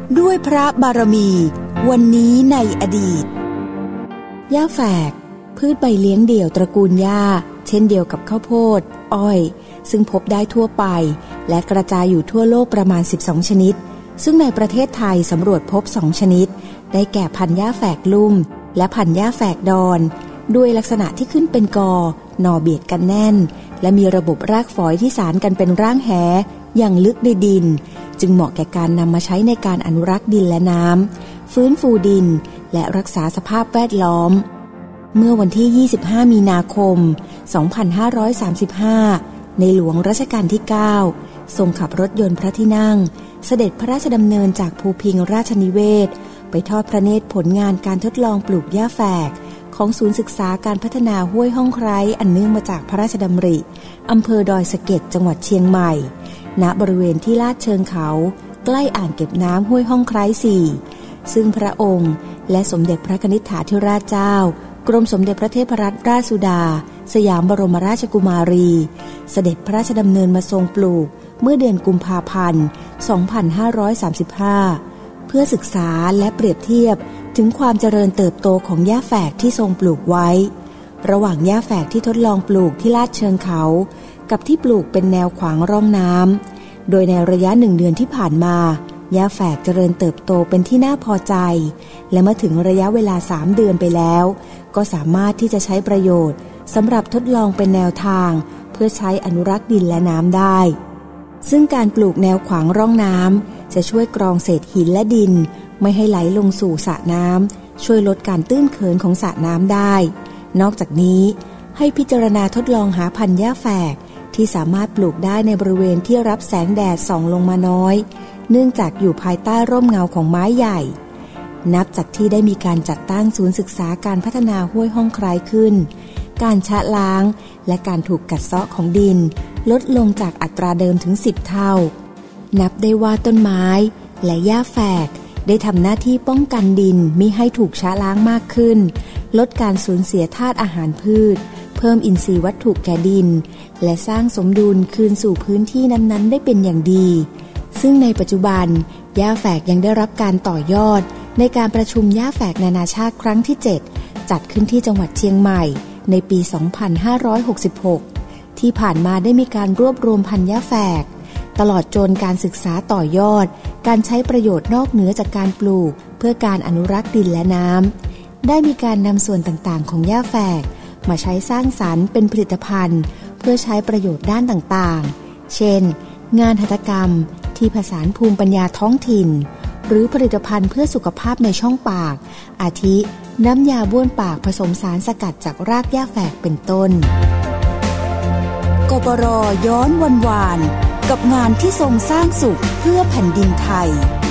ด้วยพระบารมีวันนี้ในอดีตหญ้าแฝกพืชใบเลี้ยงเดี่ยวตระกูลหญ้าเช่นเดียวกับข้าวโพดอ้อยซึ่งพบได้ทั่วไปและกระจายอยู่ทั่วโลกประมาณ12ชนิดซึ่งในประเทศไทยสำรวจพบ2ชนิดได้แก่พันธุ์หญ้าแฝกลุ่มและพันธุ์หญ้าแฝกดอนด้วยลักษณะที่ขึ้นเป็นกอหน่อเบียดกันแน่นและมีระบบรากฝอยที่สานกันเป็นร่างแหอย่างลึกในดินจึงเหมาะแก่การนำมาใช้ในการอนุรักษ์ดินและน้ำฟื้นฟูดินและรักษาสภาพแวดล้อมเมื่อวันที่25มีนาคม2535ในหลวงรัชกาลที่9ทรงขับรถยนต์พระที่นั่งเสด็จพระราชดำเนินจากภูพิงราชนิเวศไปทอดพระเนตรผลงานการทดลองปลูกหญ้าแฝกของศูนย์ศึกษาการพัฒนาห้วยห้องไคร้อันเนื่องมาจากพระราชดำริอำเภอดอยสะเก็ดจังหวัดเชียงใหม่ณบริเวณที่ลาดเชิงเขาใกล้อ่างเก็บน้ำห้วยห้องไคร้4ซึ่งพระองค์และสมเด็จพระนิธิฐาธิราชเจ้ากรมสมเด็จพระเทพรัตนราชสุดาสยามบรมราชกุมารีเสด็จพระราชดำเนินมาทรงปลูกเมื่อเดือนกุมภาพันธ์2535เพื่อศึกษาและเปรียบเทียบถึงความเจริญเติบโตของหญ้าแฝกที่ทรงปลูกไว้ระหว่างหญ้าแฝกที่ทดลองปลูกที่ลาดเชิงเขากับที่ปลูกเป็นแนวขวางร่องน้ำโดยในระยะ1 เดือนที่ผ่านมาหญ้าแฝกเจริญเติบโตเป็นที่น่าพอใจและเมื่อถึงระยะเวลา3 เดือนไปแล้วก็สามารถที่จะใช้ประโยชน์สำหรับทดลองเป็นแนวทางเพื่อใช้อนุรักษ์ดินและน้ำได้ซึ่งการปลูกแนวขวางร่องน้ำจะช่วยกรองเศษหินและดินไม่ให้ไหลลงสู่สระน้ำช่วยลดการตื้นเขินของสระน้ำได้นอกจากนี้ให้พิจารณาทดลองหาพันธุ์หญ้าแฝกที่สามารถปลูกได้ในบริเวณที่รับแสงแดดส่องลงมาน้อยเนื่องจากอยู่ภายใต้ร่มเงาของไม้ใหญ่นับจากที่ได้มีการจัดตั้งศูนย์ศึกษาการพัฒนาห้วยห้องไคร้ขึ้นการชะล้างและการถูกกัดเซาะของดินลดลงจากอัตราเดิมถึง10 เท่านับได้ว่าต้นไม้และหญ้าแฝกได้ทำหน้าที่ป้องกันดินมิให้ถูกชะล้างมากขึ้นลดการสูญเสียธาตุอาหารพืชเพิ่มอินทรีย์วัตถุแก่ดินและสร้างสมดุลคืนสู่พื้นที่นั้นๆได้เป็นอย่างดีซึ่งในปัจจุบันหญ้าแฝกยังได้รับการต่อยอดในการประชุมหญ้าแฝกนานาชาติครั้งที่7จัดขึ้นที่จังหวัดเชียงใหม่ในปี2566ที่ผ่านมาได้มีการรวบรวมพันธุ์หญ้าแฝกตลอดจนการศึกษาต่อยอดการใช้ประโยชน์นอกเหนือจากการปลูกเพื่อการอนุรักษ์ดินและน้ำได้มีการนำส่วนต่างๆของหญ้าแฝกมาใช้สร้างสรรค์เป็นผลิตภัณฑ์เพื่อใช้ประโยชน์ด้านต่างๆเช่นงานหัตถกรรมที่ผสานภูมิปัญญาท้องถิ่นหรือผลิตภัณฑ์เพื่อสุขภาพในช่องปากอาทิน้ำยาบ้วนปากผสมสารสกัดจากรากหญ้าแฝกเป็นต้นกปร.ย้อนวันวานกับงานที่ทรงสร้างสุขเพื่อแผ่นดินไทย